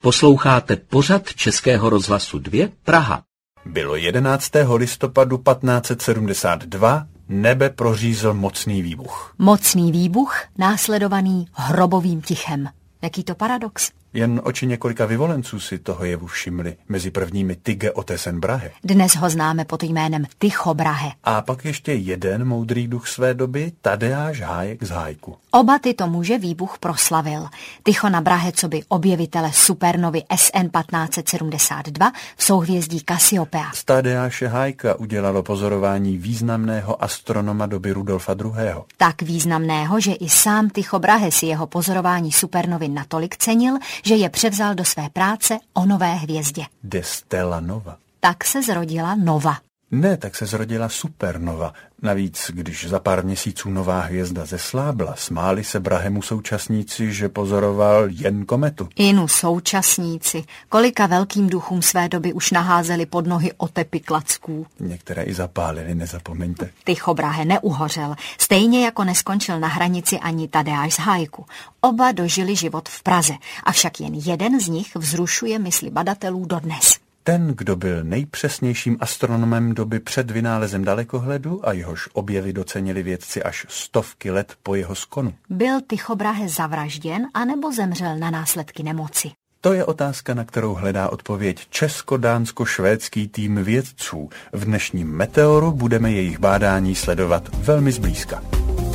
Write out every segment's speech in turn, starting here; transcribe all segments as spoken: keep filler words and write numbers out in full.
Posloucháte pořad Českého rozhlasu dva Praha. Bylo jedenáctého listopadu patnáct set sedmdesát dva, nebe prořízl mocný výbuch. Mocný výbuch následovaný hrobovým tichem. Jaký to paradox? Jen oči několika vyvolenců si toho jevu všimli, mezi prvními Tige Otesen Brahe. Dnes ho známe pod jménem Tycho Brahe. A pak ještě jeden moudrý duch své doby, Tadeáš Hájek z Hájku. Oba tyto muže výbuch proslavil. Tycho na Brahe coby objevitele supernovy S N patnáct set sedmdesát dva v souhvězdí Cassiopeia. Z Tadeáše Hájka udělalo pozorování významného astronoma doby Rudolfa druhého. Tak významného, že i sám Tycho Brahe si jeho pozorování supernovy natolik cenil, že je převzal do své práce o nové hvězdě. De Stella Nova. Tak se zrodila nova. Ne, tak se zrodila supernova. Navíc, když za pár měsíců nová hvězda zeslábla, smáli se Brahemu současníci, že pozoroval jen kometu. Inu současníci, kolika velkým duchům své doby už naházeli pod nohy otepy klacků. Některé i zapálili, nezapomeňte. Tycho Brahe neuhořel, stejně jako neskončil na hranici ani Tadeáš z Hájku. Oba dožili život v Praze, avšak jen jeden z nich vzrušuje mysli badatelů dodnes. Ten, kdo byl nejpřesnějším astronomem doby před vynálezem dalekohledu a jehož objevy docenili vědci až stovky let po jeho skonu. Byl Tycho Brahe zavražděn anebo zemřel na následky nemoci? To je otázka, na kterou hledá odpověď česko-dánsko-švédský tým vědců. V dnešním Meteoru budeme jejich bádání sledovat velmi zblízka.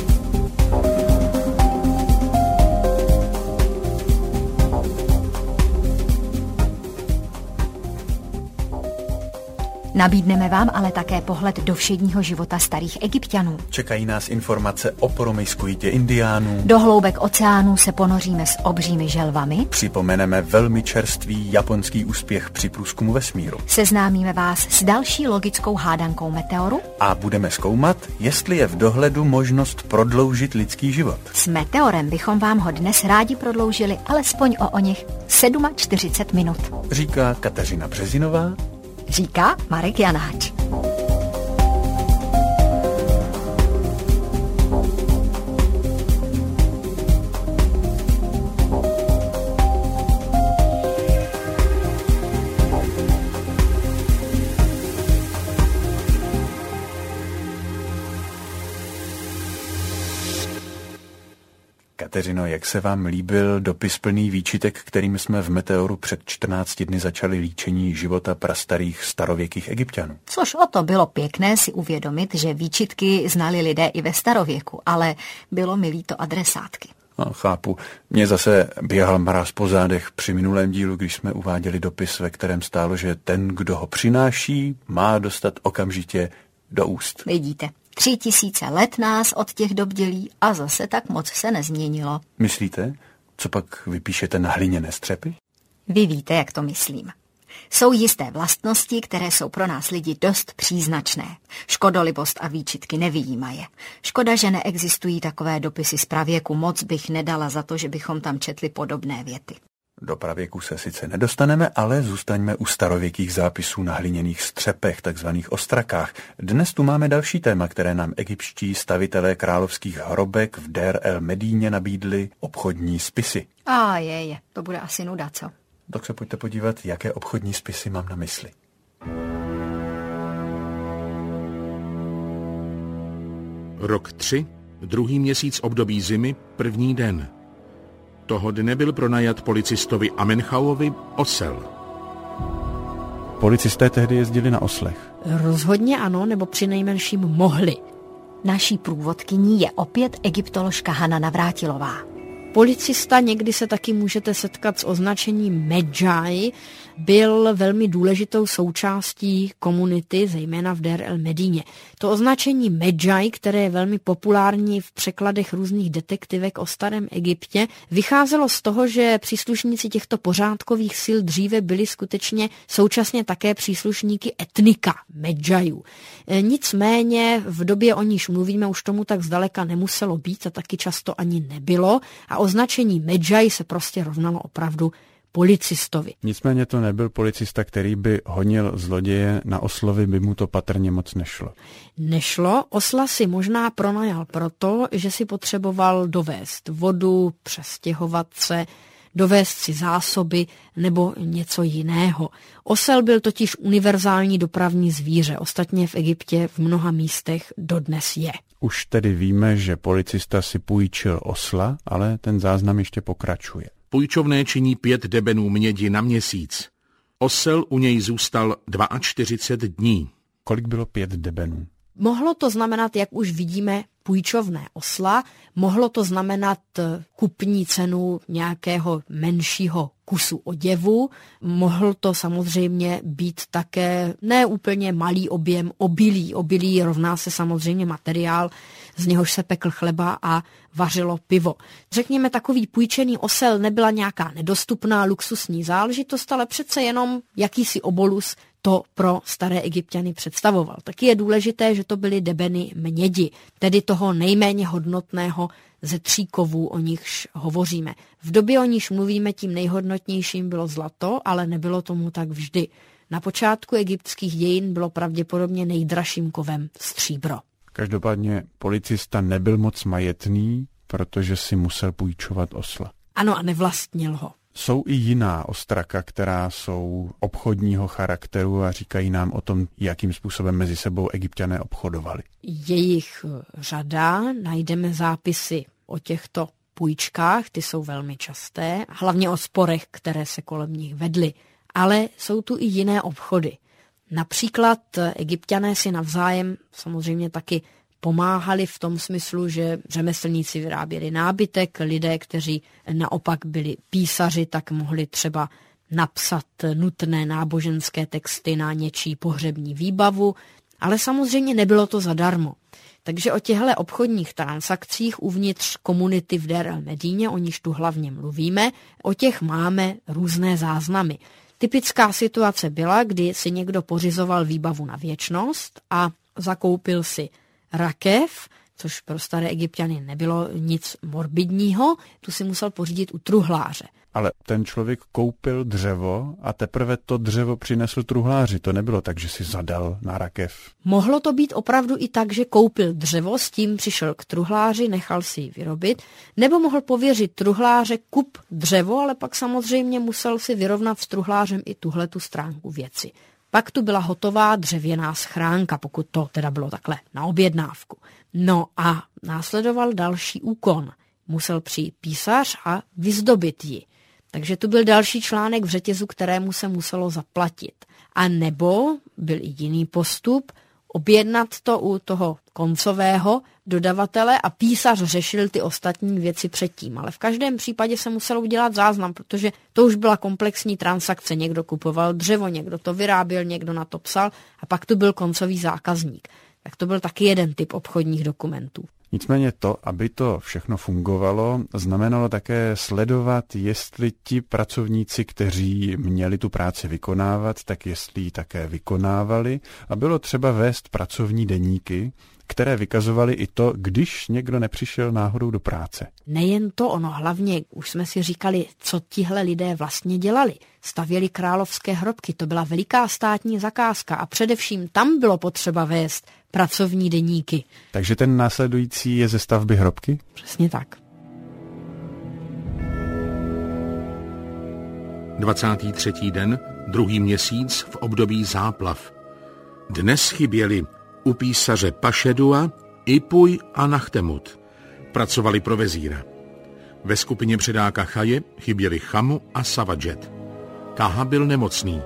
Nabídneme vám ale také pohled do všedního života starých Egypťanů. Čekají nás informace o promiskuitě indiánů. Do hloubek oceánů se ponoříme s obřími želvami. Připomeneme velmi čerstvý japonský úspěch při průzkumu vesmíru. Seznámíme vás s další logickou hádankou Meteoru. A budeme zkoumat, jestli je v dohledu možnost prodloužit lidský život. S Meteorem bychom vám ho dnes rádi prodloužili alespoň o o něch čtyřicet sedm minut. Říká Kateřina Březinová. Říká Marek Janáč. Kateřino, jak se vám líbil dopis plný výčitek, kterým jsme v Meteoru před čtrnácti dny začali líčení života prastarých starověkých Egypťanů? Což o to bylo pěkné si uvědomit, že výčitky znali lidé i ve starověku, ale bylo mi líto adresátky. No, chápu. Mně zase běhal mráz po zádech při minulém dílu, když jsme uváděli dopis, ve kterém stálo, že ten, kdo ho přináší, má dostat okamžitě do úst. Vidíte. Tři tisíce let nás od těch dob dělí a zase tak moc se nezměnilo. Myslíte? Co pak vypíšete na hliněné střepy? Vy víte, jak to myslím. Jsou jisté vlastnosti, které jsou pro nás lidi dost příznačné. Škodolibost a výčitky nevyjímaje. Škoda, že neexistují takové dopisy z pravěku, moc bych nedala za to, že bychom tam četli podobné věty. Do pravěku se sice nedostaneme, ale zůstaňme u starověkých zápisů na hliněných střepech, takzvaných ostrakách. Dnes tu máme další téma, které nám egyptští stavitelé královských hrobek v Dér el Medíně nabídli: obchodní spisy. A je, je, to bude asi nuda, co? Tak se pojďte podívat, jaké obchodní spisy mám na mysli. Rok tři, druhý měsíc období zimy, první den. Toho dne byl pronajat policistovi Amenchauovi osel. Policisté tehdy jezdili na oslech. Rozhodně ano, nebo přinejmenším mohli. Naší průvodkyní je opět egyptoložka Hana Navrátilová. Policista, někdy se taky můžete setkat s označením Medjai, byl velmi důležitou součástí komunity, zejména v Dér el Medíně. To označení Medjai, které je velmi populární v překladech různých detektivek o starém Egyptě, vycházelo z toho, že příslušníci těchto pořádkových sil dříve byli skutečně současně také příslušníky etnika Medjaiů. Nicméně v době, o níž mluvíme, už tomu tak zdaleka nemuselo být a taky často ani nebylo a označení Medjai se prostě rovnalo opravdu policistovi. Nicméně to nebyl policista, který by honil zloděje, na oslovy by mu to patrně moc nešlo. Nešlo, osla si možná pronajal proto, že si potřeboval dovést vodu, přestěhovat se, dovést si zásoby nebo něco jiného. Osel byl totiž univerzální dopravní zvíře, ostatně v Egyptě v mnoha místech dodnes je. Už tedy víme, že policista si půjčil osla, ale ten záznam ještě pokračuje. Půjčovné činí pět debenů mědi na měsíc. Osel u něj zůstal čtyřicet dva dní. Kolik bylo pět debenů? Mohlo to znamenat, jak už vidíme, půjčovné osla, mohlo to znamenat kupní cenu nějakého menšího kusu oděvu, mohl to samozřejmě být také neúplně malý objem obilí. Obilí rovná se samozřejmě materiál, z něhož se pekl chleba a vařilo pivo. Řekněme, takový půjčený osel nebyla nějaká nedostupná luxusní záležitost, ale přece jenom jakýsi obolus to pro staré Egypťany představoval. Taky je důležité, že to byly debeny mědi, tedy toho nejméně hodnotného ze tří kovů, o nichž hovoříme. V době, o níž mluvíme, tím nejhodnotnějším bylo zlato, ale nebylo tomu tak vždy. Na počátku egyptských dějin bylo pravděpodobně nejdražším kovem stříbro. Každopádně policista nebyl moc majetný, protože si musel půjčovat osla. Ano, a nevlastnil ho. Jsou i jiná ostraka, která jsou obchodního charakteru a říkají nám o tom, jakým způsobem mezi sebou Egypťané obchodovali. Jejich řada, najdeme zápisy o těchto půjčkách, ty jsou velmi časté, hlavně o sporech, které se kolem nich vedly. Ale jsou tu i jiné obchody. Například Egypťané si navzájem samozřejmě taky pomáhali v tom smyslu, že řemeslníci vyráběli nábytek, lidé, kteří naopak byli písaři, tak mohli třeba napsat nutné náboženské texty na něčí pohřební výbavu, ale samozřejmě nebylo to zadarmo. Takže o těchto obchodních transakcích uvnitř komunity v Der el Medíně, o níž tu hlavně mluvíme, o těch máme různé záznamy. Typická situace byla, kdy si někdo pořizoval výbavu na věčnost a zakoupil si rakev, což pro staré Egypťany nebylo nic morbidního, tu si musel pořídit u truhláře. Ale ten člověk koupil dřevo a teprve to dřevo přinesl truhláři. To nebylo tak, že si zadal na rakev. Mohlo to být opravdu i tak, že koupil dřevo, s tím přišel k truhláři, nechal si ji vyrobit, nebo mohl pověřit truhláře kup dřevo, ale pak samozřejmě musel si vyrovnat s truhlářem i tuhletu stránku věci. Pak tu byla hotová dřevěná schránka, pokud to teda bylo takhle na objednávku. No a následoval další úkon. Musel přijít písař a vyzdobit ji. Takže tu byl další článek v řetězu, kterému se muselo zaplatit. A nebo byl i jiný postup, objednat to u toho koncového dodavatele a písař řešil ty ostatní věci předtím. Ale v každém případě se muselo udělat záznam, protože to už byla komplexní transakce. Někdo kupoval dřevo, někdo to vyráběl, někdo na to psal a pak tu byl koncový zákazník. Tak to byl taky jeden typ obchodních dokumentů. Nicméně to, aby to všechno fungovalo, znamenalo také sledovat, jestli ti pracovníci, kteří měli tu práci vykonávat, tak jestli ji také vykonávali. A bylo třeba vést pracovní deníky, které vykazovaly i to, když někdo nepřišel náhodou do práce. Nejen to, ono hlavně, už jsme si říkali, co tihle lidé vlastně dělali. Stavěli královské hrobky, to byla veliká státní zakázka a především tam bylo potřeba vést pracovní deníky. Takže ten následující je ze stavby hrobky? Přesně tak. dvacátý třetí den, druhý měsíc v období záplav. Dnes chyběli u písaře Pašedua, Ipuj a Nachtemut. Pracovali pro vezíra. Ve skupině předáka Chaje chyběli Chamu a Savadžet. Kaha byl nemocný.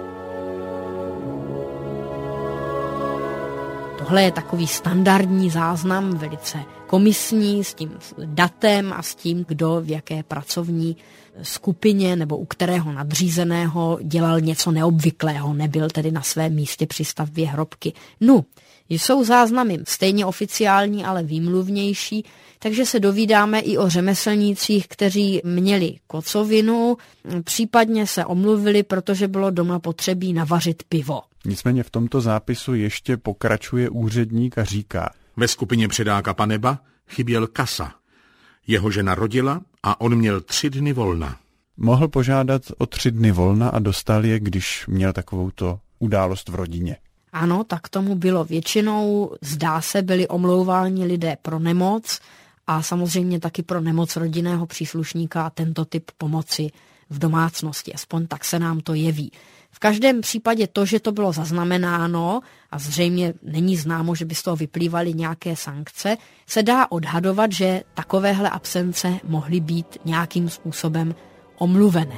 Tohle je takový standardní záznam, velice komisní, s tím datem a s tím, kdo v jaké pracovní skupině nebo u kterého nadřízeného dělal něco neobvyklého, nebyl tedy na svém místě při stavbě hrobky. No, jsou záznamy stejně oficiální, ale výmluvnější, takže se dovídáme i o řemeslnících, kteří měli kocovinu, případně se omluvili, protože bylo doma potřebí navařit pivo. Nicméně v tomto zápisu ještě pokračuje úředník a říká: ve skupině předáka Paneba chyběl Kasa. Jeho žena rodila a on měl tři dny volna. Mohl požádat o tři dny volna a dostal je, když měl takovouto událost v rodině. Ano, tak tomu bylo většinou. Zdá se, byli omlouváni lidé pro nemoc a samozřejmě taky pro nemoc rodinného příslušníka a tento typ pomoci v domácnosti. Aspoň tak se nám to jeví. V každém případě to, že to bylo zaznamenáno a zřejmě není známo, že by z toho vyplývaly nějaké sankce, se dá odhadovat, že takovéhle absence mohly být nějakým způsobem omluvené.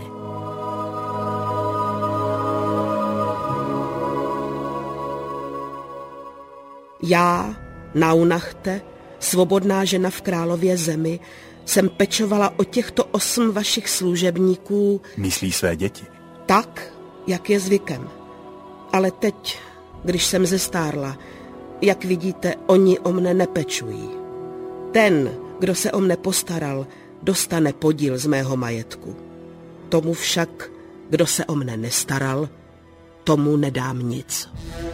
Já, Naunachte, svobodná žena v králově zemi, jsem pečovala o těchto osm vašich služebníků. Myslí své děti. Tak, jak je zvykem. Ale teď, když jsem zestárla, jak vidíte, oni o mne nepečují. Ten, kdo se o mne postaral, dostane podíl z mého majetku. Tomu však, kdo se o mne nestaral, tomu nedám nic.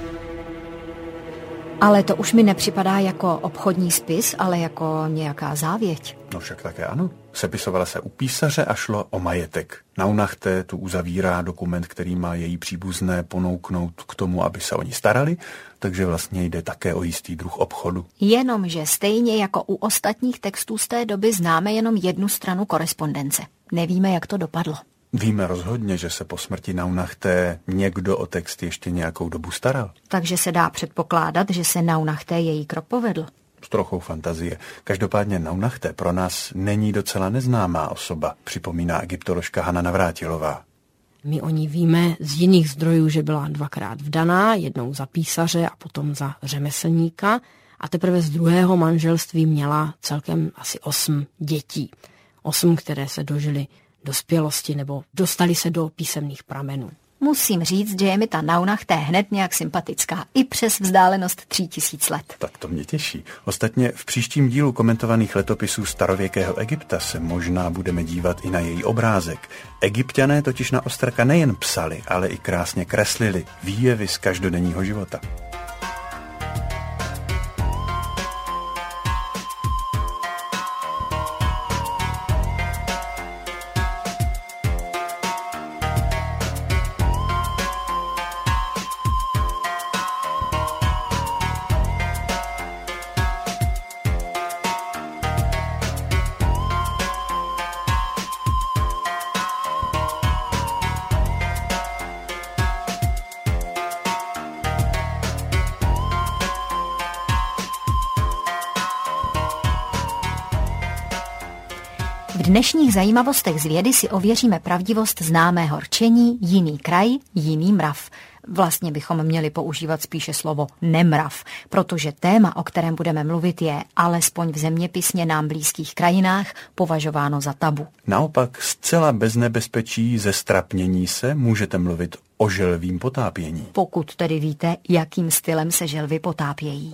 Ale to už mi nepřipadá jako obchodní spis, ale jako nějaká závěť. No však také ano. Sepisovala se u písaře a šlo o majetek. Naunachte tu uzavírá dokument, který má její příbuzné ponouknout k tomu, aby se o ní starali, takže vlastně jde také o jistý druh obchodu. Jenomže stejně jako u ostatních textů z té doby známe jenom jednu stranu korespondence. Nevíme, jak to dopadlo. Víme rozhodně, že se po smrti Naunachte někdo o text ještě nějakou dobu staral. Takže se dá předpokládat, že se Naunachte její krok povedl. S trochou fantazie. Každopádně Naunachte pro nás není docela neznámá osoba, připomíná egyptoložka Hana Navrátilová. My o ní víme z jiných zdrojů, že byla dvakrát vdaná, jednou za písaře a potom za řemeslníka a teprve z druhého manželství měla celkem asi osm dětí. Osm, které se dožily dospělosti nebo dostali se do písemných pramenů. Musím říct, že je mi ta Naunachte hned nějak sympatická, i přes vzdálenost tří tisíc let. Tak to mě těší. Ostatně v příštím dílu komentovaných letopisů starověkého Egypta se možná budeme dívat i na její obrázek. Egypťané totiž na Ostrka nejen psali, ale i krásně kreslili výjevy z každodenního života. V dnešních zajímavostech z vědy si ověříme pravdivost známého rčení jiný kraj, jiný mrav. Vlastně bychom měli používat spíše slovo nemrav, protože téma, o kterém budeme mluvit, je alespoň v zeměpisně nám blízkých krajinách považováno za tabu. Naopak zcela bez nebezpečí ze strapnění se můžete mluvit o želvím potápění. Pokud tedy víte, jakým stylem se želvy potápějí.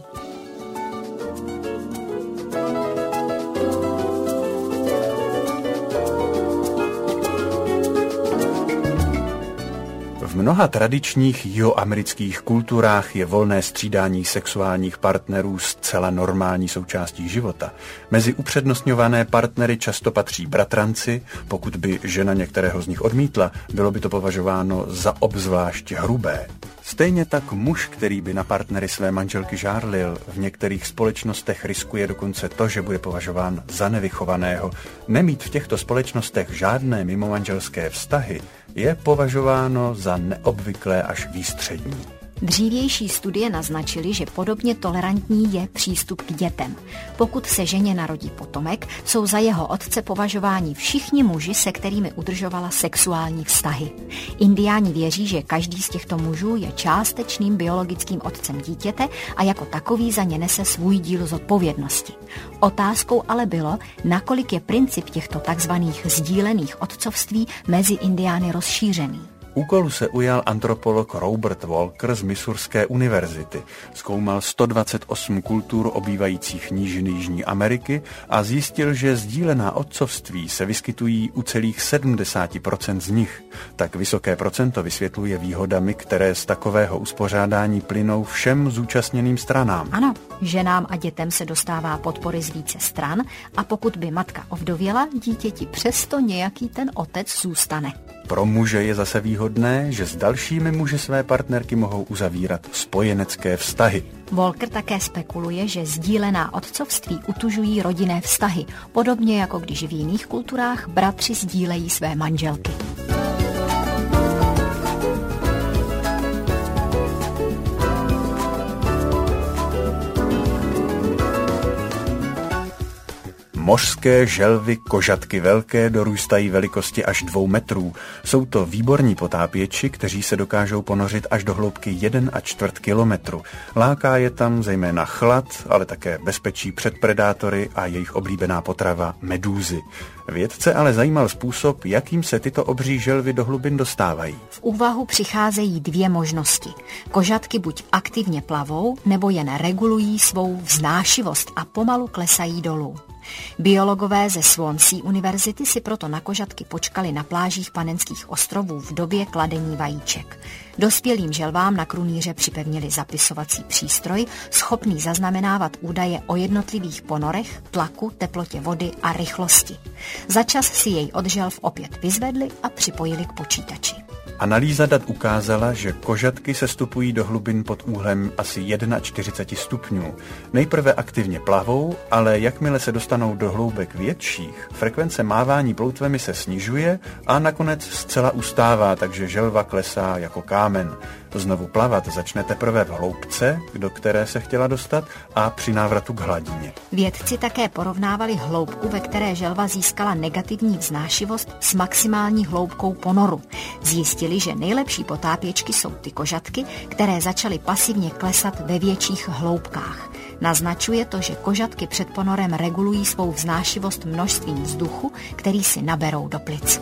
V mnoha tradičních jihoamerických kulturách je volné střídání sexuálních partnerů zcela normální součástí života. Mezi upřednostňované partnery často patří bratranci, pokud by žena některého z nich odmítla, bylo by to považováno za obzvlášť hrubé. Stejně tak muž, který by na partnery své manželky žárlil, v některých společnostech riskuje dokonce to, že bude považován za nevychovaného. Nemít v těchto společnostech žádné mimomanželské vztahy je považováno za neobvyklé až výstřední. Dřívější studie naznačily, že podobně tolerantní je přístup k dětem. Pokud se ženě narodí potomek, jsou za jeho otce považováni všichni muži, se kterými udržovala sexuální vztahy. Indiáni věří, že každý z těchto mužů je částečným biologickým otcem dítěte a jako takový za ně nese svůj díl zodpovědnosti. Otázkou ale bylo, nakolik je princip těchto takzvaných sdílených otcovství mezi Indiány rozšířený. Úkolu se ujal antropolog Robert Walker z Missourské univerzity. Zkoumal sto dvacet osm kultur obývajících nížiny Jižní Ameriky a zjistil, že sdílená otcovství se vyskytují u celých sedmdesát procent z nich. Tak vysoké procento vysvětluje výhodami, které z takového uspořádání plynou všem zúčastněným stranám. Ano, ženám a dětem se dostává podpory z více stran a pokud by matka ovdověla, dítěti přesto nějaký ten otec zůstane. Pro muže je zase výhodou výhodné, že s dalšími muži své partnerky mohou uzavírat spojenecké vztahy. Walker také spekuluje, že sdílená otcovství utužují rodinné vztahy, podobně jako když v jiných kulturách bratři sdílejí své manželky. Mořské želvy kožatky velké dorůstají velikosti až dvou metrů. Jsou to výborní potápěči, kteří se dokážou ponořit až do hloubky jeden a čtvrt kilometru. Láká je tam zejména chlad, ale také bezpečí před predátory a jejich oblíbená potrava medúzy. Vědce ale zajímal způsob, jakým se tyto obří želvy do hlubin dostávají. V úvahu přicházejí dvě možnosti. Kožatky buď aktivně plavou, nebo jen regulují svou vznášivost a pomalu klesají dolů. Biologové ze Swansea univerzity si proto na kožatky počkali na plážích Panenských ostrovů v době kladení vajíček. Dospělým želvám na krunýře připevnili zapisovací přístroj, schopný zaznamenávat údaje o jednotlivých ponorech, tlaku, teplotě vody a rychlosti. Začas si jej od želv opět vyzvedli a připojili k počítači. Analýza dat ukázala, že kožatky se stupují do hlubin pod úhlem asi čtyřicet jedna stupňů. Nejprve aktivně plavou, ale jakmile se dostanou do hloubek větších, frekvence mávání ploutvemi se snižuje a nakonec zcela ustává, takže želva klesá jako kámen. Znovu plavat začne teprve v hloubce, do které se chtěla dostat, a při návratu k hladině. Vědci také porovnávali hloubku, ve které želva získala negativní vznášivost, s maximální hloubkou ponoru. Zjistili, že nejlepší potápěčky jsou ty kožatky, které začaly pasivně klesat ve větších hloubkách. Naznačuje to, že kožatky před ponorem regulují svou vznášivost množstvím vzduchu, který si naberou do plic.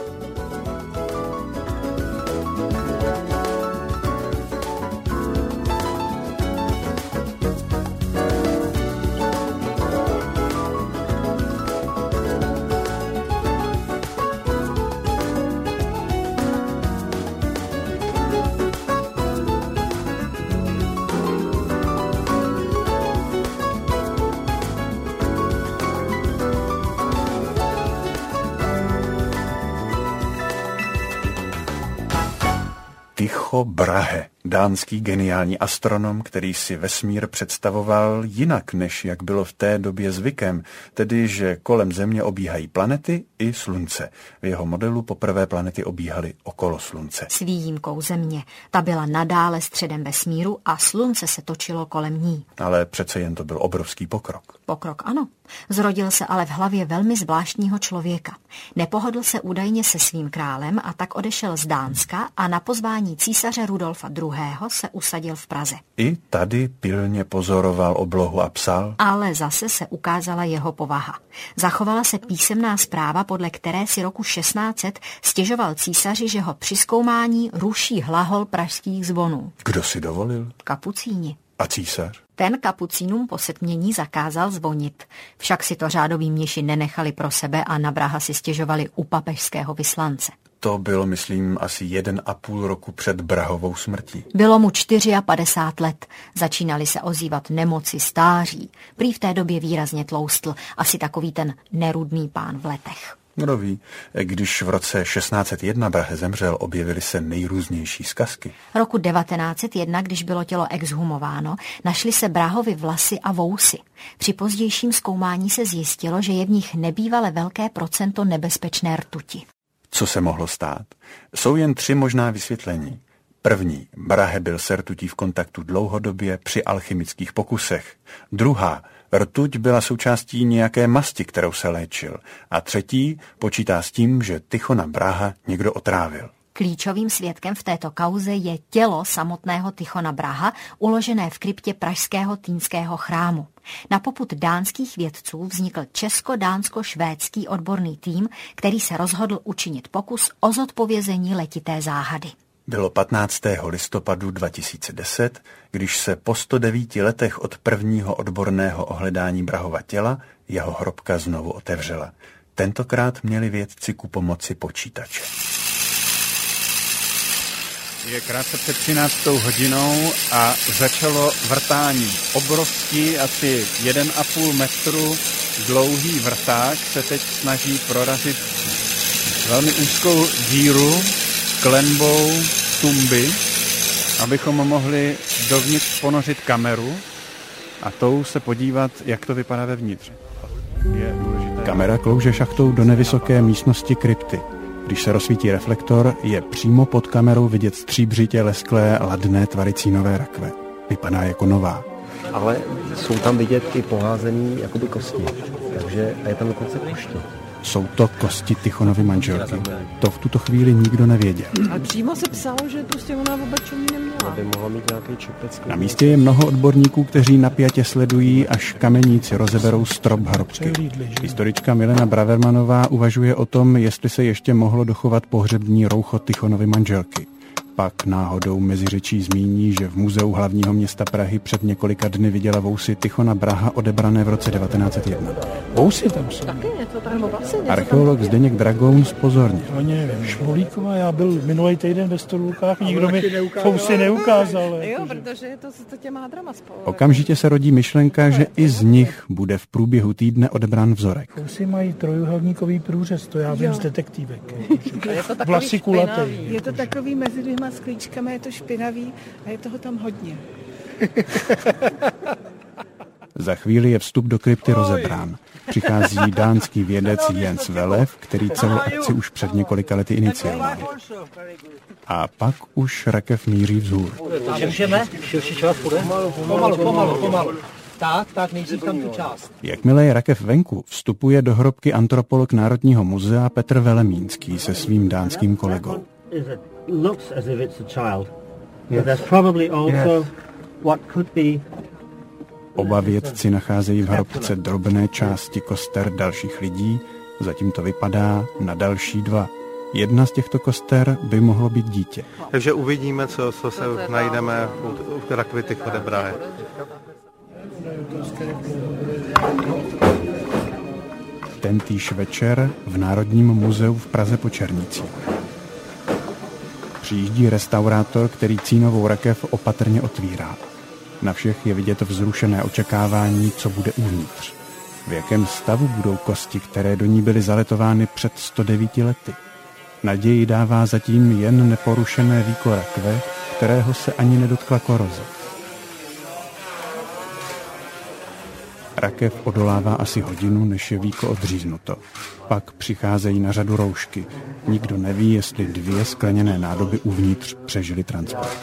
Tycho Brahe, dánský geniální astronom, který si vesmír představoval jinak, než jak bylo v té době zvykem, tedy že kolem Země obíhají planety i Slunce. V jeho modelu poprvé planety obíhaly okolo Slunce. S výjimkou Země. Ta byla nadále středem vesmíru a Slunce se točilo kolem ní. Ale přece jen to byl obrovský pokrok. Pokrok ano. Zrodil se ale v hlavě velmi zvláštního člověka. Nepohodl se údajně se svým králem a tak odešel z Dánska a na pozvání císaře Rudolfa druhého. se usadil v Praze. I tady pilně pozoroval oblohu a psal. Ale zase se ukázala jeho povaha. Zachovala se písemná zpráva, podle které si roku šestnáct set stěžoval císaři, že ho při zkoumání ruší hlahol pražských zvonů. Kdo si dovolil? Kapucíni. A císař? Ten kapucínům po setmění zakázal zvonit. Však si to řádoví mniši nenechali pro sebe a na vraha si stěžovali u papežského vyslance. To bylo, myslím, asi jeden a půl roku před Brahovou smrtí. Bylo mu padesát čtyři let. Začínali se ozývat nemoci, stáří. Prý v té době výrazně tloustl, asi takový ten nerudný pán v letech. Kdo ví, když v roce šestnáct set jedna Brahe zemřel, objevily se nejrůznější zkazky. Roku devatenáct set jedna, když bylo tělo exhumováno, našly se Brahovy vlasy a vousy. Při pozdějším zkoumání se zjistilo, že je v nich nebývale velké procento nebezpečné rtuti. Co se mohlo stát? Jsou jen tři možná vysvětlení. První, Brahe byl s rtutí v kontaktu dlouhodobě při alchymických pokusech. Druhá, rtuť byla součástí nějaké masti, kterou se léčil. A třetí, počítá s tím, že Tychona Braha někdo otrávil. Klíčovým svědkem v této kauze je tělo samotného Tychona Braha, uložené v kryptě pražského Týnského chrámu. Na popud dánských vědců vznikl česko-dánsko-švédský odborný tým, který se rozhodl učinit pokus o zodpovězení letité záhady. Bylo patnáctého listopadu dva tisíce deset, když se po sto devíti letech od prvního odborného ohledání Brahova těla jeho hrobka znovu otevřela. Tentokrát měli vědci ku pomoci počítače. Je krátce před třináctou hodinou a začalo vrtání. Obrovský, asi jeden a půl metru dlouhý vrták se teď snaží prorazit velmi úzkou díru klenbou tumby, abychom mohli dovnitř ponořit kameru a tou se podívat, jak to vypadá vevnitř. Je důležité. Kamera klouže šachtou do nevysoké místnosti krypty. Když se rozsvítí reflektor, je přímo pod kamerou vidět stříbřitě lesklé ladné tvaricínové rakve. Vypadá jako nová. Ale jsou tam vidět i poházený jakoby kosti. Takže a je tam dokonce koště. Jsou to kosti Tichonovy manželky. To v tuto chvíli nikdo nevěděl. Ale přímo se psalo, že prostě ona v oblečení neměla. Aby mohla mít nějaký čipec. Na místě je mnoho odborníků, kteří napjatě sledují, až kameníci rozeberou strop hrobky. Historička Milena Bravermanová uvažuje o tom, jestli se ještě mohlo dochovat pohřební roucho Tichonovy manželky. Pak náhodou mezi řečí zmíní, že v muzeu hlavního města Prahy před několika dny viděla vousy Tichona Braha odebrané v roce devatenáct set jedna. Vousy tam jsou. Taky něco tam, nebo vlasy. Archeolog Zdeněk Dragoun zpozornil. Oni Šmolíková, já byl minulý týden ve Stolůkách, nikdo mi vousy neukázal. Jo, protože je to s těma hadrama spolu. Okamžitě se rodí myšlenka, že i z nich bude v průběhu týdne odebrán vzorek. Vousy mají trojuhelníkový průřez, to já vím z detektivek. Je to Vlasy kulatý. Je to takový mezi dvěma sklíčkami, je to špinavý a je toho tam hodně. Za chvíli je vstup do krypty rozebrán. Přichází dánský vědec Jens Welev, který celou akci už před několika lety inicioval. A pak už rakev míří vzhůr. Můžeme? Širší část půjde? Pomalu, pomalu, pomalu. Tak, tak, nejdřív tam tu část. Jakmile je rakev venku, vstupuje do hrobky antropolog Národního muzea Petr Velemínský se svým dánským kolegou. Looks as if it's a child. But there's probably also what could be. Oba vědci nacházejí v hrobce drobné části koster dalších lidí, zatím to vypadá na další dva. Jedna z těchto koster by mohlo být dítě. Takže uvidíme, co, co se najdeme u, u rakvy Tichona Brahy. Tentýž večer v Národním muzeu v Praze po Černicích. Přijíždí restaurátor, který cínovou rakev opatrně otvírá. Na všech je vidět vzrušené očekávání, co bude uvnitř. V jakém stavu budou kosti, které do ní byly zaletovány před sto devíti lety. Naději dává zatím jen neporušené víko rakve, kterého se ani nedotkla koroze. Rakev odolává asi hodinu, než je víko odříznuto. Pak přicházejí na řadu roušky. Nikdo neví, jestli dvě skleněné nádoby uvnitř přežily transport.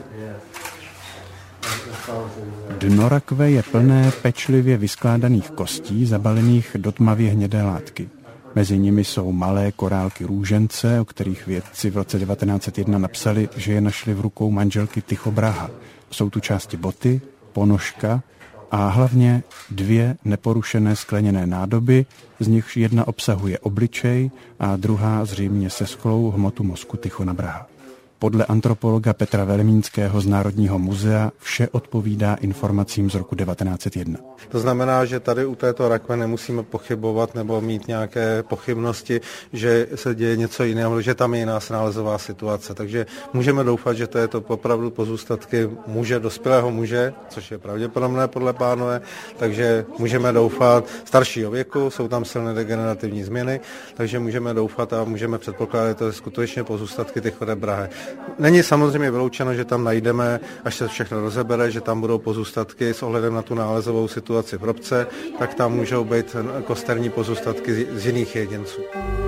Dno rakve je plné pečlivě vyskládaných kostí, zabalených do tmavě hnědé látky. Mezi nimi jsou malé korálky růžence, o kterých vědci v roce devatenáct set jedna napsali, že je našli v rukou manželky Tycho Braha. Jsou tu části boty, ponožka a hlavně dvě neporušené skleněné nádoby, z nichž jedna obsahuje obličej a druhá zřejmě seschlou hmotu mozku Tychona Braha. Podle antropologa Petra Velemínského z Národního muzea vše odpovídá informacím z roku devatenáct set jedna. To znamená, že tady u této rakve nemusíme pochybovat nebo mít nějaké pochybnosti, že se děje něco jiného, že tam je jiná nálezová situace. Takže můžeme doufat, že to je to opravdu pozůstatky muže, dospělého muže, což je pravděpodobné podle pánové, takže můžeme doufat staršího věku, jsou tam silné degenerativní změny, takže můžeme doufat a můžeme předpokládat, že to je skutečně pozůstatky Tychona Brahy. Není samozřejmě vyloučeno, že tam najdeme, až se všechno rozebere, že tam budou pozůstatky s ohledem na tu nálezovou situaci v hrobce, tak tam můžou být kosterní pozůstatky z jiných jedinců.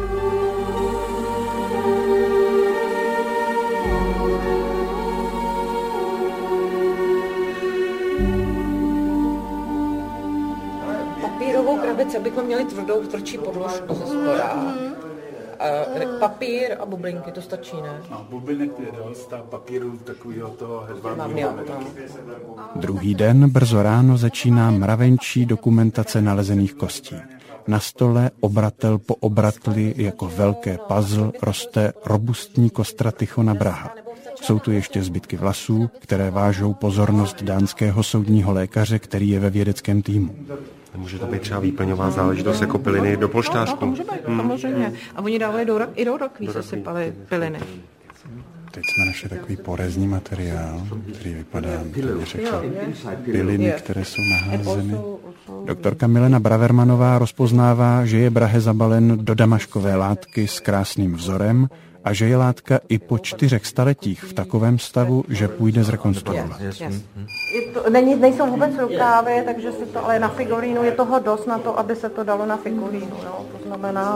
Papírovou krabici, abychom měli tvrdou, tvrdší podložku ze spoda. Uh, papír a bublinky, to stačí, ne? No, bublinek to je dost, a papíru takového toho hedvábního. Druhý den brzo ráno začíná mravenčí dokumentace nalezených kostí. Na stole obratel po obratli jako velké puzzle roste robustní kostra Tychona Braha. Jsou tu ještě zbytky vlasů, které vážou pozornost dánského soudního lékaře, který je ve vědeckém týmu. Může to být třeba výplňová záležitost jako piliny do polštářku. No, to může být, hmm. samozřejmě. A oni dávali do, i do rakví se sypali piliny. Teď jsme našli takový porezní materiál, který vypadá, bych řekla, piliny, které jsou naházeny. Doktorka Milena Bravermanová rozpoznává, že je Brahe zabalen do damaškové látky s krásným vzorem a že je látka i po čtyřech staletích v takovém stavu, že půjde zrekonstruovat. Yes, yes. Je to, není, nejsou vůbec rukávy, takže si to, ale na figurínu je toho dost na to, aby se to dalo na figurínu. No. To znamená...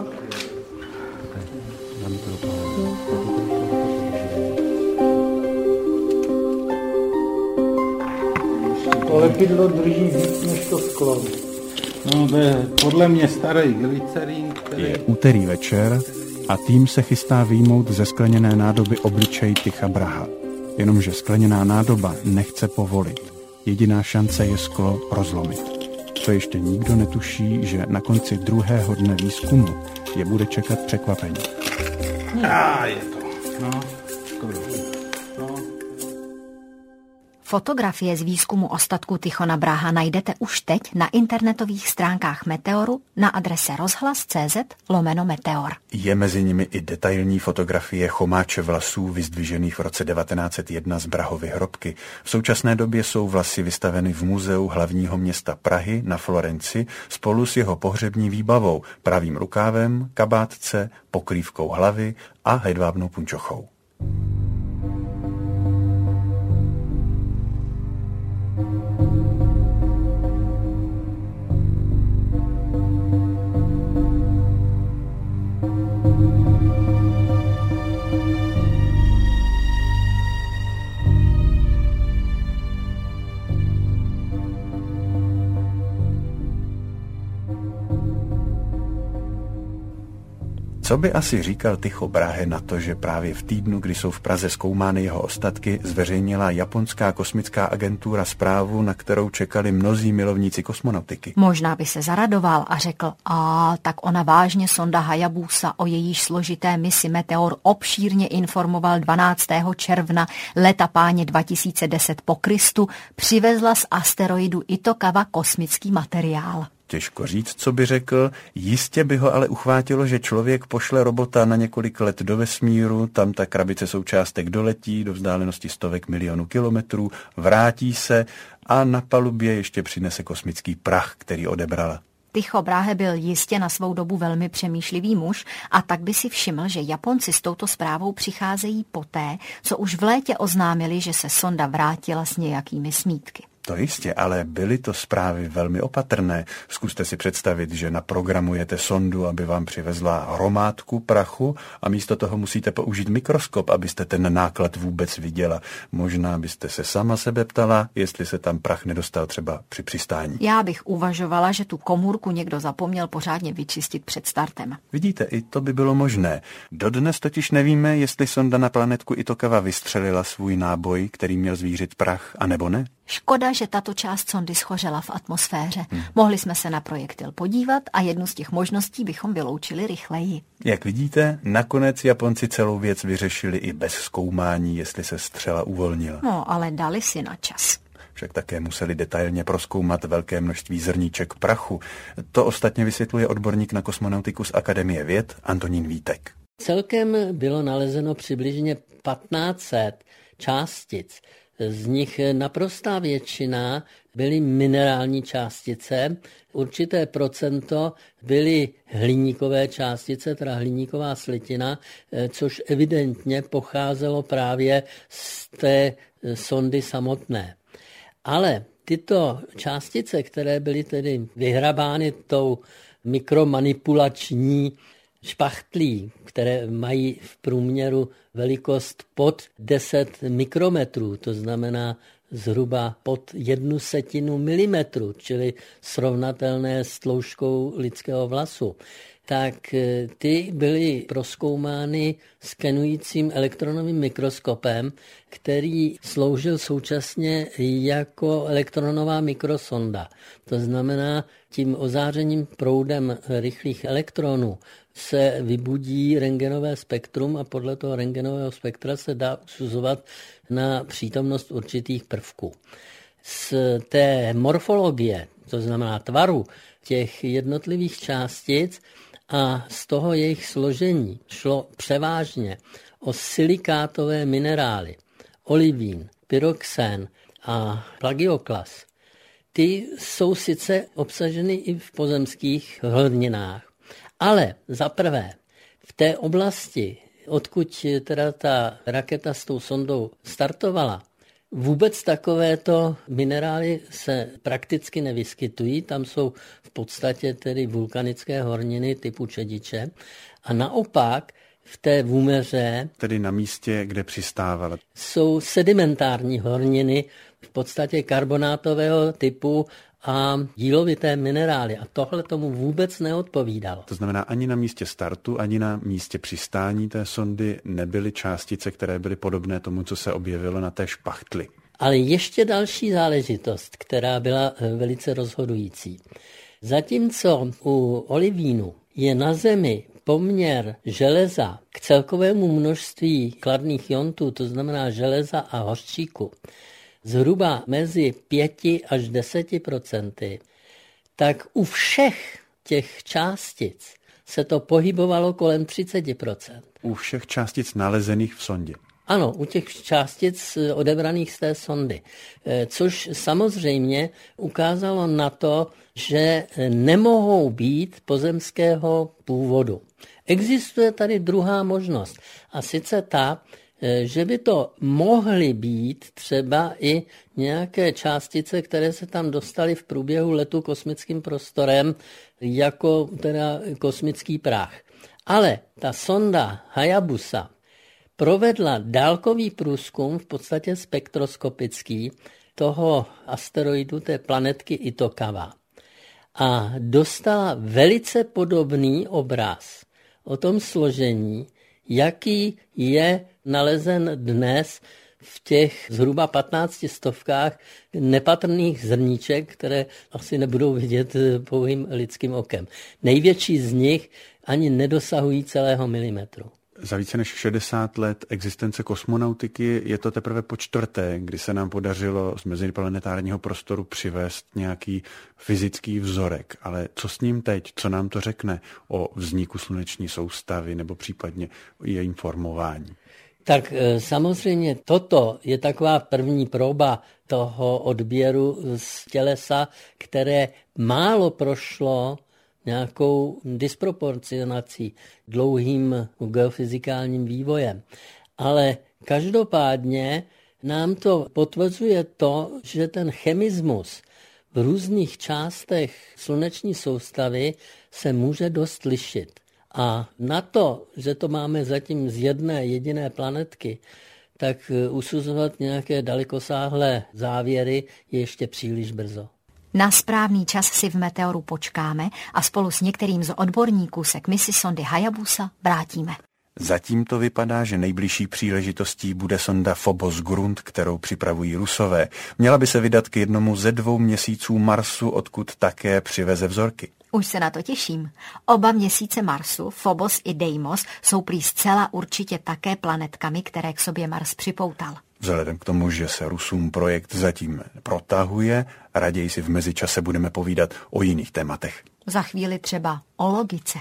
To lepidlo drží víc než to sklo. No to je podle mě starý glycerín, který... Je úterý večer a tým se chystá vyjmout ze skleněné nádoby obličej Tycha Braha. Jenomže skleněná nádoba nechce povolit. Jediná šance je sklo rozlomit. Co ještě nikdo netuší, že na konci druhého dne výzkumu je bude čekat překvapení. A je to. No, skoro. Fotografie z výzkumu ostatků Tychona Braha najdete už teď na internetových stránkách Meteoru na adrese rozhlas tečka cz lomeno meteor. Je mezi nimi i detailní fotografie chomáče vlasů vyzdvižených v roce devatenáct set jedna z Brahovy hrobky. V současné době jsou vlasy vystaveny v muzeu hlavního města Prahy na Florenci spolu s jeho pohřební výbavou, pravým rukávem, kabátce, pokrývkou hlavy a hedvábnou punčochou. Co by asi říkal Tycho Brahe na to, že právě v týdnu, kdy jsou v Praze zkoumány jeho ostatky, zveřejnila japonská kosmická agentura zprávu, na kterou čekali mnozí milovníci kosmonautiky? Možná by se zaradoval a řekl, a tak ona vážně sonda Hayabusa, o jejíž složité misi Meteor obšírně informoval dvanáctého června leta páně dva tisíce deset po Kristu, přivezla z asteroidu Itokawa kosmický materiál. Těžko říct, co by řekl, jistě by ho ale uchvátilo, že člověk pošle robota na několik let do vesmíru, tam ta krabice součástek doletí do vzdálenosti stovek milionů kilometrů, vrátí se a na palubě ještě přinese kosmický prach, který odebrala. Tycho Brahe byl jistě na svou dobu velmi přemýšlivý muž a tak by si všiml, že Japonci s touto zprávou přicházejí poté, co už v létě oznámili, že se sonda vrátila s nějakými smítky. To jistě, ale byly to zprávy velmi opatrné. Zkuste si představit, že naprogramujete sondu, aby vám přivezla hromádku prachu a místo toho musíte použít mikroskop, abyste ten náklad vůbec viděla. Možná byste se sama sebe ptala, jestli se tam prach nedostal třeba při přistání. Já bych uvažovala, že tu komůrku někdo zapomněl pořádně vyčistit před startem. Vidíte, i to by bylo možné. Dodnes totiž nevíme, jestli sonda na planetku Itokawa vystřelila svůj náboj, který měl zvířit prach, anebo ne. Škoda, že tato část sondy schořela v atmosféře. Hmm. Mohli jsme se na projektil podívat a jednu z těch možností bychom vyloučili rychleji. Jak vidíte, nakonec Japonci celou věc vyřešili i bez zkoumání, jestli se střela uvolnila. No, ale dali si na čas. Však také museli detailně prozkoumat velké množství zrníček prachu. To ostatně vysvětluje odborník na kosmonautiku z Akademie věd Antonín Vítek. Celkem bylo nalezeno přibližně patnáct set částic. Z nich naprostá většina byly minerální částice, určité procento byly hliníkové částice, teda hliníková slitina, což evidentně pocházelo právě z té sondy samotné. Ale tyto částice, které byly tedy vyhrabány tou mikromanipulační špachtlí, které mají v průměru velikost pod deset mikrometrů, to znamená zhruba pod jednu setinu milimetru, čili srovnatelné s tloušťkou lidského vlasu, tak ty byly prozkoumány skenujícím elektronovým mikroskopem, který sloužil současně jako elektronová mikrosonda. To znamená, tím ozářením proudem rychlých elektronů se vybudí rentgenové spektrum a podle toho rentgenového spektra se dá usuzovat na přítomnost určitých prvků. Z té morfologie, to znamená tvaru těch jednotlivých částic a z toho jejich složení šlo převážně o silikátové minerály, olivín, pyroxén a plagioklas. Ty jsou sice obsaženy i v pozemských horninách, ale za prvé v té oblasti odkud teda ta raketa s tou sondou startovala, vůbec takovéto minerály se prakticky nevyskytují, tam jsou v podstatě tedy vulkanické horniny typu čediče a naopak v té Vumeře, tedy na místě, kde přistávala, jsou sedimentární horniny v podstatě karbonátového typu a dílovité minerály a tohle tomu vůbec neodpovídalo. To znamená, ani na místě startu, ani na místě přistání té sondy nebyly částice, které byly podobné tomu, co se objevilo na té špachtli. Ale ještě další záležitost, která byla velice rozhodující. Zatímco u olivínu je na Zemi poměr železa k celkovému množství kladných iontů, to znamená železa a hořčíku, zhruba mezi pěti až deseti procenty, tak u všech těch částic se to pohybovalo kolem třicet procent. U všech částic nalezených v sondě. Ano, u těch částic odebraných z té sondy, což samozřejmě ukázalo na to, že nemohou být pozemského původu. Existuje tady druhá možnost a sice ta, že by to mohly být třeba i nějaké částice, které se tam dostaly v průběhu letu kosmickým prostorem jako teda kosmický prach. Ale ta sonda Hayabusa provedla dálkový průzkum, v podstatě spektroskopický, toho asteroidu, té planetky Itokawa. A dostala velice podobný obraz o tom složení, jaký je nalezen dnes v těch zhruba patnácti stovkách nepatrných zrníček, které asi nebudou vidět pouhým lidským okem. Největší z nich ani nedosahují celého milimetru. Za více než šedesát let existence kosmonautiky je to teprve po čtvrté, kdy se nám podařilo z meziplanetárního prostoru přivést nějaký fyzický vzorek. Ale co s ním teď? Co nám to řekne o vzniku sluneční soustavy nebo případně jejím formování? Tak samozřejmě toto je taková první próba toho odběru z tělesa, které málo prošlo nějakou disproporcionací dlouhým geofyzikálním vývojem. Ale každopádně nám to potvrzuje to, že ten chemismus v různých částech sluneční soustavy se může dost lišit. A na to, že to máme zatím z jedné jediné planetky, tak usuzovat nějaké dalekosáhlé závěry je ještě příliš brzo. Na správný čas si v Meteoru počkáme a spolu s některým z odborníků se k misi sondy Hayabusa vrátíme. Zatím to vypadá, že nejbližší příležitostí bude sonda Phobos Grunt, kterou připravují Rusové. Měla by se vydat k jednomu ze dvou měsíců Marsu, odkud také přiveze vzorky. Už se na to těším. Oba měsíce Marsu, Phobos i Deimos, jsou prý zcela určitě také planetkami, které k sobě Mars připoutal. Vzhledem k tomu, že se Rusům projekt zatím protahuje, raději si v mezičase budeme povídat o jiných tématech. Za chvíli třeba o logice.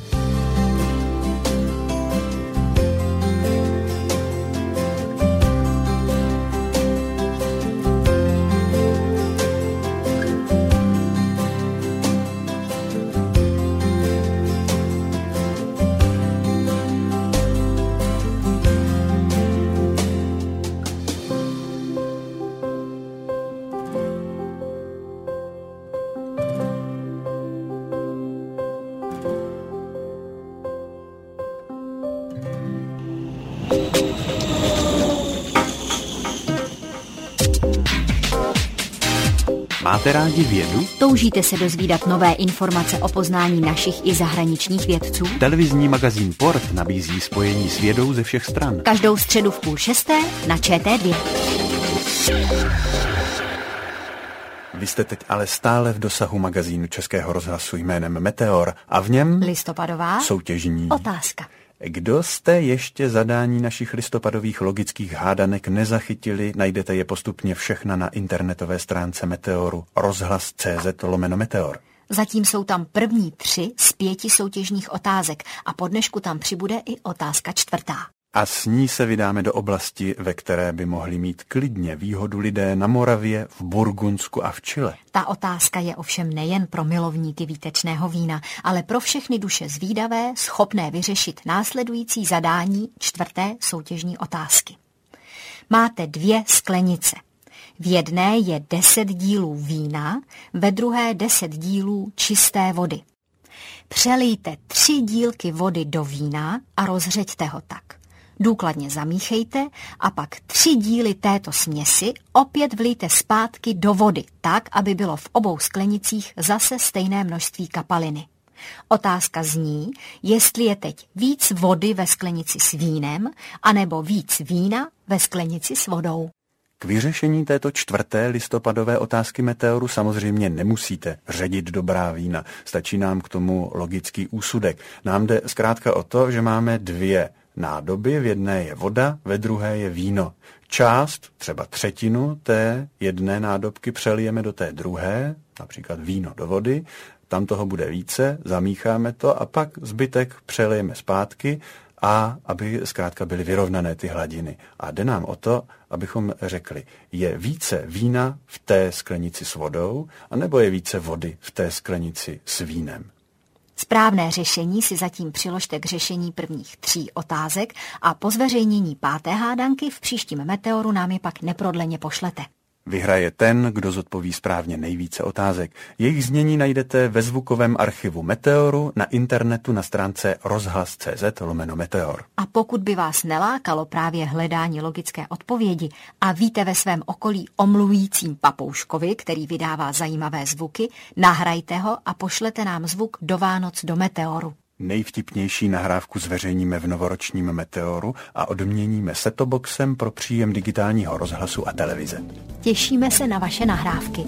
Máte rádi vědu? Toužíte se dozvídat nové informace o poznání našich i zahraničních vědců? Televizní magazín Port nabízí spojení s vědou ze všech stran. Každou středu v půl šesté na Č T dva. Vy jste teď ale stále v dosahu magazínu Českého rozhlasu jménem Meteor a v něm listopadová soutěžní otázka. Kdo jste ještě zadání našich listopadových logických hádanek nezachytili, najdete je postupně všechna na internetové stránce Meteoru rozhlas tečka cé zet lomeno Meteor. Zatím jsou tam první tři z pěti soutěžních otázek a po dnešku tam přibude i otázka čtvrtá. A s ní se vydáme do oblasti, ve které by mohli mít klidně výhodu lidé na Moravě, v Burgundsku a v Chile. Ta otázka je ovšem nejen pro milovníky výtečného vína, ale pro všechny duše zvídavé, schopné vyřešit následující zadání čtvrté soutěžní otázky. Máte dvě sklenice. V jedné je deset dílů vína, ve druhé deset dílů čisté vody. Přelijte tři dílky vody do vína a rozřeďte ho tak. Důkladně zamíchejte a pak tři díly této směsi opět vlijte zpátky do vody, tak, aby bylo v obou sklenicích zase stejné množství kapaliny. Otázka zní, jestli je teď víc vody ve sklenici s vínem, anebo víc vína ve sklenici s vodou. K vyřešení této čtvrté listopadové otázky Meteoru samozřejmě nemusíte ředit dobrá vína. Stačí nám k tomu logický úsudek. Nám jde zkrátka o to, že máme dvě nádoby, v jedné je voda, ve druhé je víno. Část, třeba třetinu té jedné nádobky přelijeme do té druhé, například víno do vody, tam toho bude více, zamícháme to a pak zbytek přelijeme zpátky, a aby zkrátka byly vyrovnané ty hladiny. A jde nám o to, abychom řekli, je více vína v té sklenici s vodou, anebo je více vody v té sklenici s vínem. Správné řešení si zatím přiložte k řešení prvních tří otázek a po zveřejnění páté hádanky v příštím Meteoru nám je pak neprodleně pošlete. Vyhraje ten, kdo zodpoví správně nejvíce otázek. Jejich znění najdete ve zvukovém archivu Meteoru na internetu na stránce rozhlas tečka cé zet lomeno Meteor. A pokud by vás nelákalo právě hledání logické odpovědi a víte ve svém okolí o mluvícím papouškovi, který vydává zajímavé zvuky, nahrajte ho a pošlete nám zvuk do Vánoc do Meteoru. Nejvtipnější nahrávku zveřejníme v novoročním Meteoru a odměníme setoboxem pro příjem digitálního rozhlasu a televize. Těšíme se na vaše nahrávky.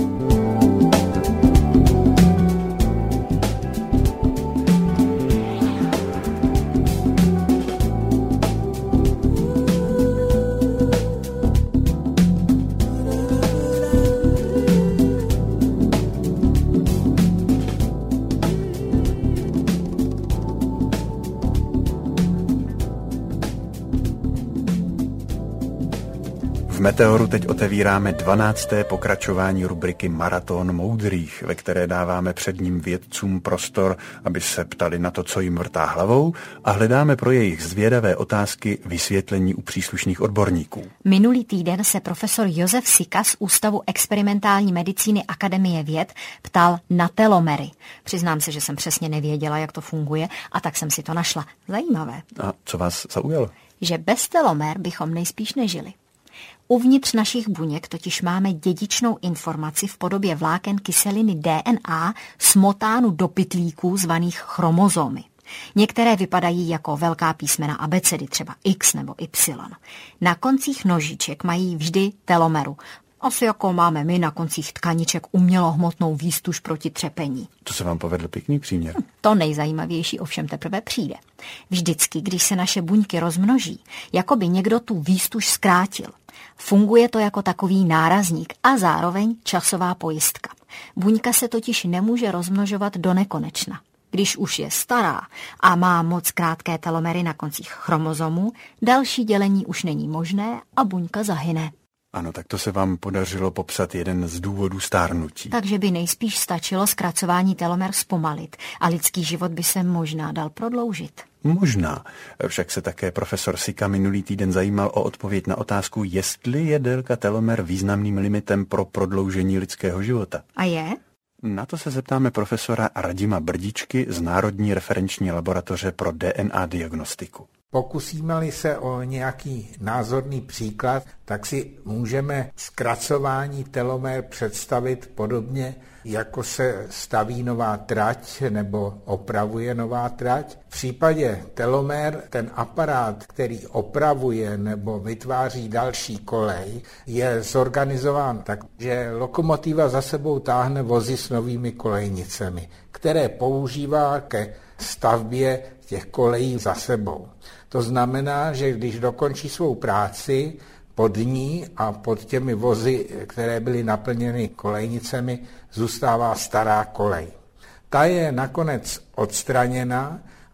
V Meteoru teď otevíráme dvanácté pokračování rubriky Maraton moudrých, ve které dáváme předním vědcům prostor, aby se ptali na to, co jim vrtá hlavou, a hledáme pro jejich zvědavé otázky vysvětlení u příslušných odborníků. Minulý týden se profesor Josef Sika z Ústavu experimentální medicíny Akademie věd ptal na telomery. Přiznám se, že jsem přesně nevěděla, jak to funguje, a tak jsem si to našla. Zajímavé. A co vás zaujalo? Že bez telomer bychom nejspíš nežili. Uvnitř našich buněk totiž máme dědičnou informaci v podobě vláken kyseliny D N A smotánu do pytlíků zvaných chromozomy. Některé vypadají jako velká písmena abecedy, třeba X nebo Y. Na koncích nožiček mají vždy telomeru. Asi jako máme my na koncích tkaniček umělohmotnou výstuž proti třepení. To se vám povedl pěkný příměr. To nejzajímavější ovšem teprve přijde. Vždycky, když se naše buňky rozmnoží, jako by někdo tu výstuž zkrátil. Funguje to jako takový nárazník a zároveň časová pojistka. Buňka se totiž nemůže rozmnožovat do nekonečna. Když už je stará a má moc krátké telomery na koncích chromozomů, další dělení už není možné a buňka zahyne. Ano, tak to se vám podařilo popsat jeden z důvodů stárnutí. Takže by nejspíš stačilo zkracování telomer zpomalit a lidský život by se možná dal prodloužit. Možná. Však se také profesor Sika minulý týden zajímal o odpověď na otázku, jestli je délka telomer významným limitem pro prodloužení lidského života. A je? Na to se zeptáme profesora Radima Brdičky z Národní referenční laboratoře pro D N A diagnostiku. Pokusíme-li se o nějaký názorný příklad, tak si můžeme zkracování telomer představit podobně, jako se staví nová trať nebo opravuje nová trať. V případě telomer ten aparát, který opravuje nebo vytváří další kolej, je zorganizován tak, že lokomotiva za sebou táhne vozy s novými kolejnicemi, které používá ke stavbě těch kolejí za sebou. To znamená, že když dokončí svou práci, pod ní a pod těmi vozy, které byly naplněny kolejnicemi, zůstává stará kolej. Ta je nakonec odstraněna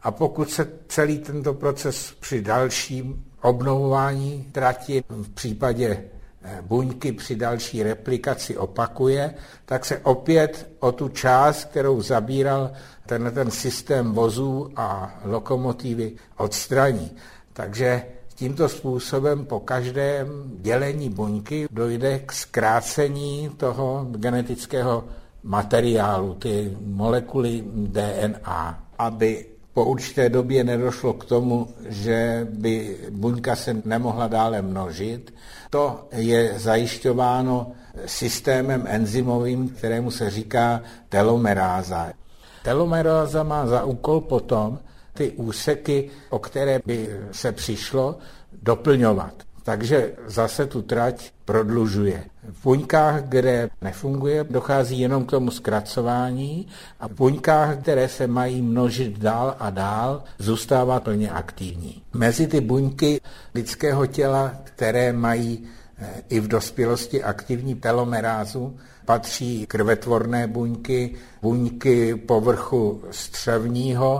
A pokud se celý tento proces při dalším obnovování trati v případě buňky při další replikaci opakuje, tak se opět o tu část, kterou zabíral tenhle ten systém vozů a lokomotivy, odstraní. Takže tímto způsobem po každém dělení buňky dojde k zkrácení toho genetického materiálu, ty molekuly D N A, aby po určité době nedošlo k tomu, že by buňka se nemohla dále množit. To je zajišťováno systémem enzymovým, kterému se říká telomeráza. Telomeráza má za úkol potom ty úseky, o které by se přišlo, doplňovat. Takže zase tu trať prodlužuje. V buňkách, kde nefunguje, dochází jenom k tomu zkracování a v buňkách, které se mají množit dál a dál, zůstává plně aktivní. Mezi ty buňky lidského těla, které mají i v dospělosti aktivní telomerázu, patří krvetvorné buňky, buňky povrchu střevního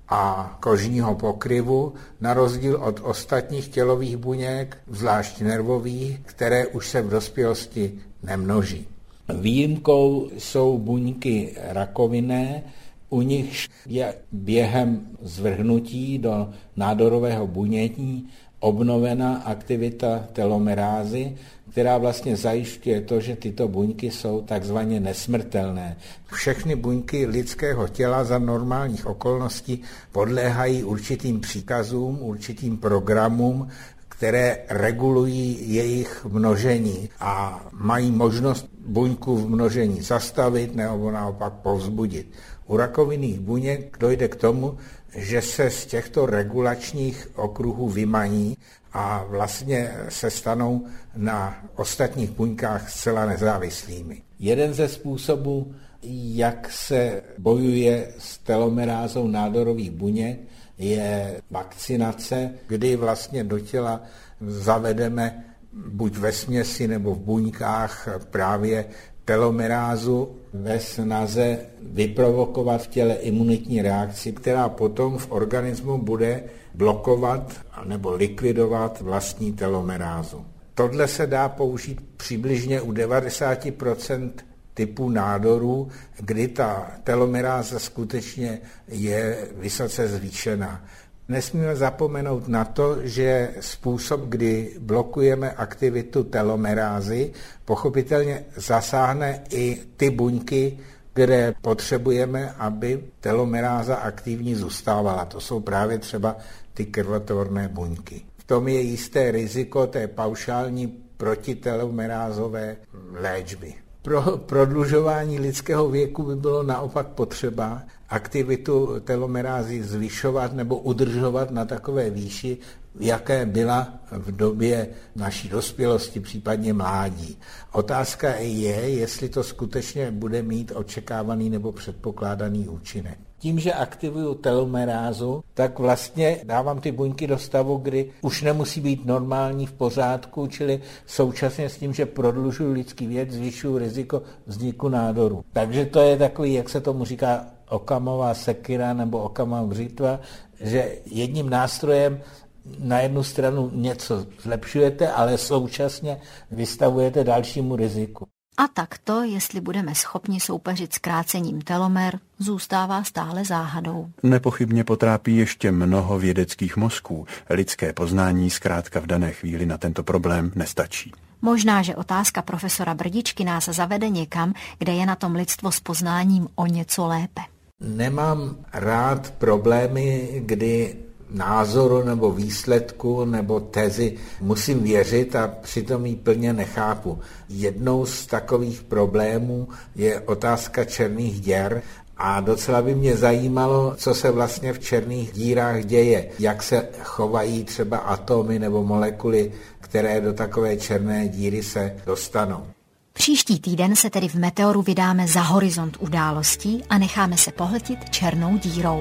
a kožního pokryvu, na rozdíl od ostatních tělových buněk, zvlášť nervových, které už se v dospělosti nemnoží. Výjimkou jsou buňky rakovinné, u nich je během zvrhnutí do nádorového bunění obnovena aktivita telomerázy, která vlastně zajišťuje to, že tyto buňky jsou takzvaně nesmrtelné. Všechny buňky lidského těla za normálních okolností podléhají určitým příkazům, určitým programům, které regulují jejich množení a mají možnost buňku v množení zastavit nebo naopak povzbudit. U rakovinných buněk dojde k tomu, že se z těchto regulačních okruhů vymaní a vlastně se stanou na ostatních buňkách zcela nezávislými. Jeden ze způsobů, jak se bojuje s telomerázou nádorových buněk, je vakcinace, kdy vlastně do těla zavedeme buď ve směsi nebo v buňkách právě telomerázu ve snaze vyprovokovat v těle imunitní reakci, která potom v organismu bude blokovat nebo likvidovat vlastní telomerázu. Tohle se dá použít přibližně u devadesát procent typů nádorů, kdy ta telomeráza skutečně je vysoce zvýšená. Nesmíme zapomenout na to, že způsob, kdy blokujeme aktivitu telomerázy, pochopitelně zasáhne i ty buňky, které potřebujeme, aby telomeráza aktivní zůstávala. To jsou právě třeba ty krvetvorné buňky. V tom je jisté riziko té paušální protitelomerázové léčby. Pro prodlužování lidského věku by bylo naopak potřeba aktivitu telomerázy zvyšovat nebo udržovat na takové výši, jaké byla v době naší dospělosti, případně mládí. Otázka je, jestli to skutečně bude mít očekávaný nebo předpokládaný účinek. Tím, že aktivuju telomerázu, tak vlastně dávám ty buňky do stavu, kdy už nemusí být normální v pořádku, čili současně s tím, že prodlužuju lidský věk, zvyšuju riziko vzniku nádoru. Takže to je takový, jak se tomu říká, Okamová sekira nebo Okamova břitva, že jedním nástrojem na jednu stranu něco zlepšujete, ale současně vystavujete dalšímu riziku. A takto, jestli budeme schopni soupeřit s krácením telomer, zůstává stále záhadou. Nepochybně potrápí ještě mnoho vědeckých mozků. Lidské poznání zkrátka v dané chvíli na tento problém nestačí. Možná, že otázka profesora Brdičky nás zavede někam, kde je na tom lidstvo s poznáním o něco lépe. Nemám rád problémy, kdy názoru nebo výsledku nebo tezi musím věřit a přitom ji plně nechápu. Jednou z takových problémů je otázka černých děr a docela by mě zajímalo, co se vlastně v černých dírách děje, jak se chovají třeba atomy nebo molekuly, které do takové černé díry se dostanou. Příští týden se tedy v Meteoru vydáme za horizont událostí a necháme se pohltit černou dírou.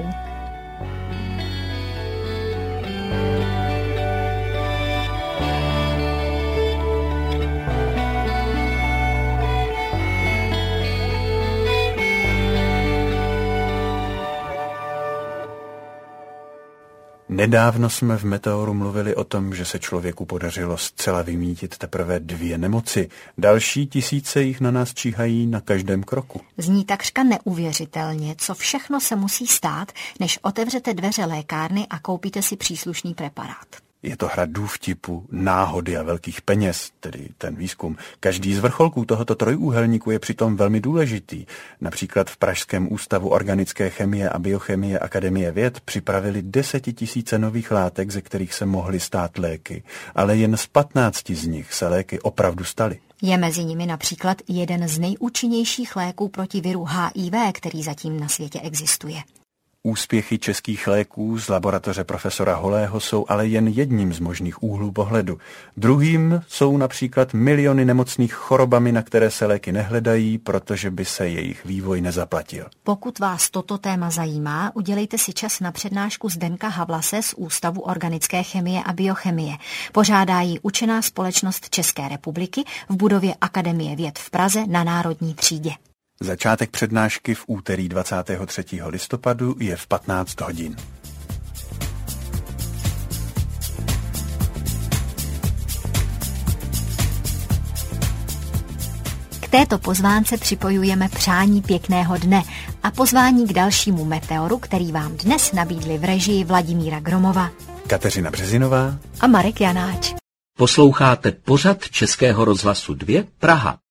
Nedávno jsme v Meteoru mluvili o tom, že se člověku podařilo zcela vymítit teprve dvě nemoci. Další tisíce jich na nás číhají na každém kroku. Zní takřka neuvěřitelně, co všechno se musí stát, než otevřete dveře lékárny a koupíte si příslušný preparát. Je to hra důvtipu, náhody a velkých peněz, tedy ten výzkum. Každý z vrcholků tohoto trojúhelníku je přitom velmi důležitý. Například v Pražském ústavu organické chemie a biochemie Akademie věd připravili desetitisíce nových látek, ze kterých se mohly stát léky. Ale jen z patnácti z nich se léky opravdu staly. Je mezi nimi například jeden z nejúčinnějších léků proti viru H I V, který zatím na světě existuje. Úspěchy českých léků z laboratoře profesora Holého jsou ale jen jedním z možných úhlů pohledu. Druhým jsou například miliony nemocných chorobami, na které se léky nehledají, protože by se jejich vývoj nezaplatil. Pokud vás toto téma zajímá, udělejte si čas na přednášku Zdenka Havlase z Ústavu organické chemie a biochemie. Pořádá ji Učená společnost České republiky v budově Akademie věd v Praze na Národní třídě. Začátek přednášky v úterý dvacátého třetího listopadu je v patnáct hodin. K této pozvánce připojujeme přání pěkného dne a pozvání k dalšímu Meteoru, který vám dnes nabídli v režii Vladimíra Gromova, Kateřina Březinová a Marek Janáč. Posloucháte pořad Českého rozhlasu dva Praha.